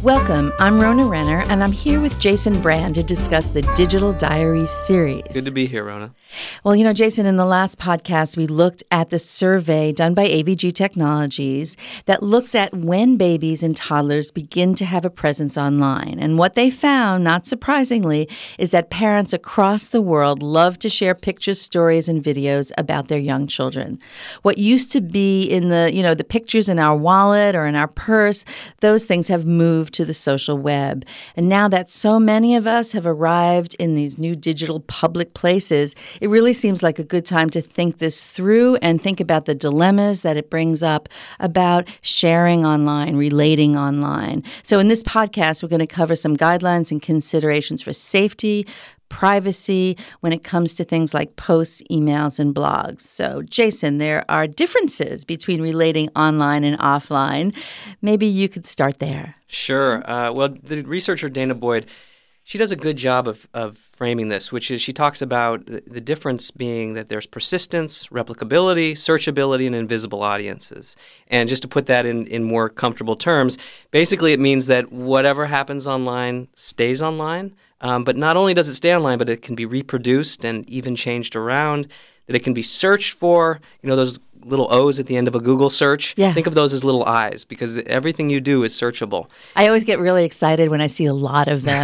Welcome, I'm Rona Renner, and I'm here with Jason Brand to discuss the Digital Diaries series. Good to be here, Rona. Well, Jason, in the last podcast, we looked at the survey done by AVG Technologies that looks at when babies and toddlers begin to have a presence online. And what they found, not surprisingly, is that parents across the world love to share pictures, stories, and videos about their young children. What used to be in the pictures in our wallet or in our purse, those things have moved to the social web. And now that so many of us have arrived in these new digital public places, it really seems like a good time to think this through and think about the dilemmas that it brings up about sharing online, relating online. So in this podcast, we're going to cover some guidelines and considerations for safety, privacy when it comes to things like posts, emails, and blogs. So, Jason, there are differences between relating online and offline. Maybe you could start there. Sure. Well, the researcher Dana Boyd, she does a good job of framing this, which is she talks about the difference being that there's persistence, replicability, searchability, and invisible audiences. And just to put that in more comfortable terms, basically it means that whatever happens online stays online. But not only does it stay online, but it can be reproduced and even changed around, that it can be searched for, those little O's at the end of a Google search. Yeah. Think of those as little I's because everything you do is searchable. I always get really excited when I see a lot of them.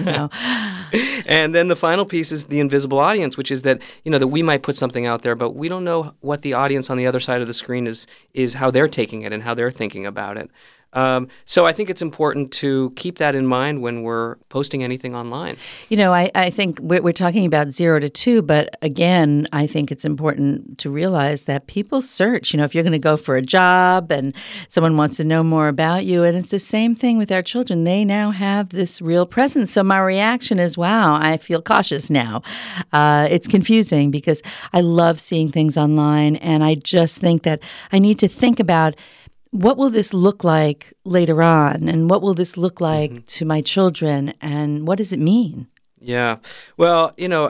And then the final piece is the invisible audience, which is that, that we might put something out there, but we don't know what the audience on the other side of the screen is how they're taking it and how they're thinking about it. So I think it's important to keep that in mind when we're posting anything online. I think we're talking about 0 to 2, but again, I think it's important to realize that people search. If you're going to go for a job and someone wants to know more about you, and it's the same thing with our children. They now have this real presence. So my reaction is, wow, I feel cautious now. It's confusing because I love seeing things online, and I just think that I need to think about what will this look like later on, and what will this look like to my children, and what does it mean? Yeah. Well,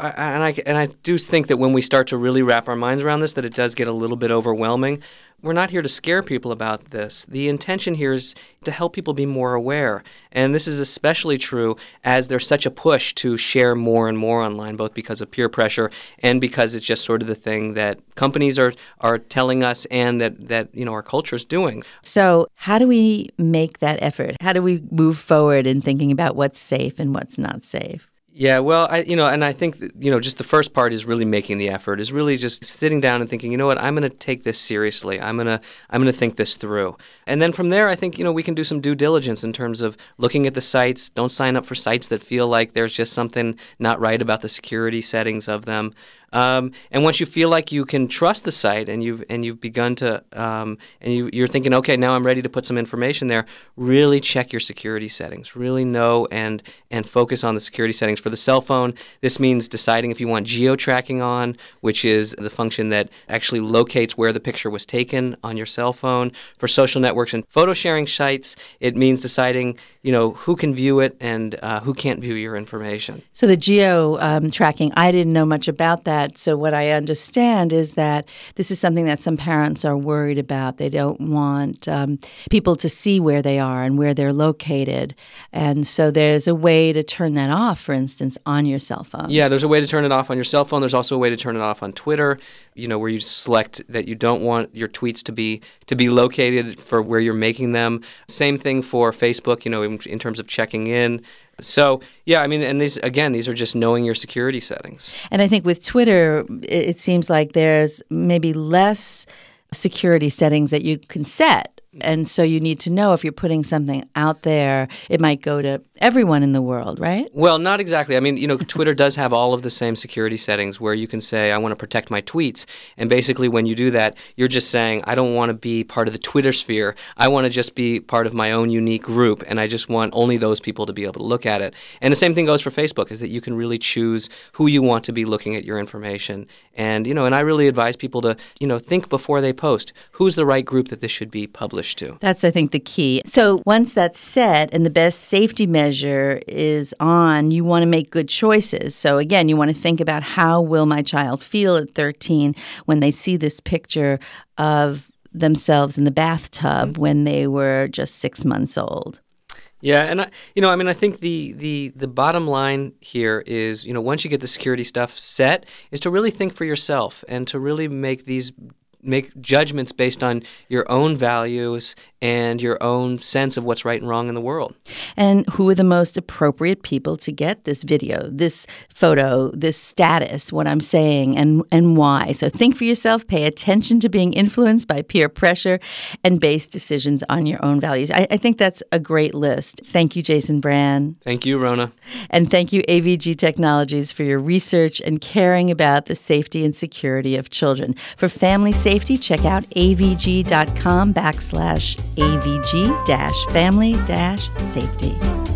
I do think that when we start to really wrap our minds around this, that it does get a little bit overwhelming. We're not here to scare people about this. The intention here is to help people be more aware. And this is especially true as there's such a push to share more and more online, both because of peer pressure and because it's just sort of the thing that companies are telling us and that our culture is doing. So how do we make that effort? How do we move forward in thinking about what's safe and what's not safe? Yeah, well, I think that, just the first part is really making the effort, is really just sitting down and thinking, what, I'm going to take this seriously. I'm going to think this through. And then from there, I think, we can do some due diligence in terms of looking at the sites. Don't sign up for sites that feel like there's just something not right about the security settings of them. And once you feel like you can trust the site and you've begun to you're thinking, okay, now I'm ready to put some information there, really check your security settings. Really know and focus on the security settings. For the cell phone, this means deciding if you want geo-tracking on, which is the function that actually locates where the picture was taken on your cell phone. For social networks and photo sharing sites, it means deciding, who can view it and who can't view your information. So the geo-tracking, I didn't know much about that. So what I understand is that this is something that some parents are worried about. They don't want people to see where they are and where they're located. And so there's a way to turn that off, for instance, on your cell phone. Yeah, there's a way to turn it off on your cell phone. There's also a way to turn it off on Twitter, where you select that you don't want your tweets to be located for where you're making them. Same thing for Facebook, in terms of checking in. So, yeah, and these are just knowing your security settings. And I think with Twitter, it seems like there's maybe less security settings that you can set. And so you need to know if you're putting something out there, it might go to everyone in the world, right? Well, not exactly. Twitter does have all of the same security settings where you can say, I want to protect my tweets. And basically when you do that, you're just saying, I don't want to be part of the Twitter sphere. I want to just be part of my own unique group, and I just want only those people to be able to look at it. And the same thing goes for Facebook, is that you can really choose who you want to be looking at your information. And, and I really advise people to, think before they post. Who's the right group that this should be published to? That's, I think, the key. So once that's set and the best safety measure is on, you want to make good choices. So again, you want to think about how will my child feel at 13 when they see this picture of themselves in the bathtub when they were just 6 months old. Yeah, and I think the bottom line here is, once you get the security stuff set, is to really think for yourself and to really make judgments based on your own values and your own sense of what's right and wrong in the world. And who are the most appropriate people to get this video, this photo, this status, what I'm saying, and why? So think for yourself, pay attention to being influenced by peer pressure, and base decisions on your own values. I think that's a great list. Thank you, Jason Brand. Thank you, Rona. And thank you, AVG Technologies, for your research and caring about the safety and security of children. For family safety, check out avg.com/AVG-family-safety.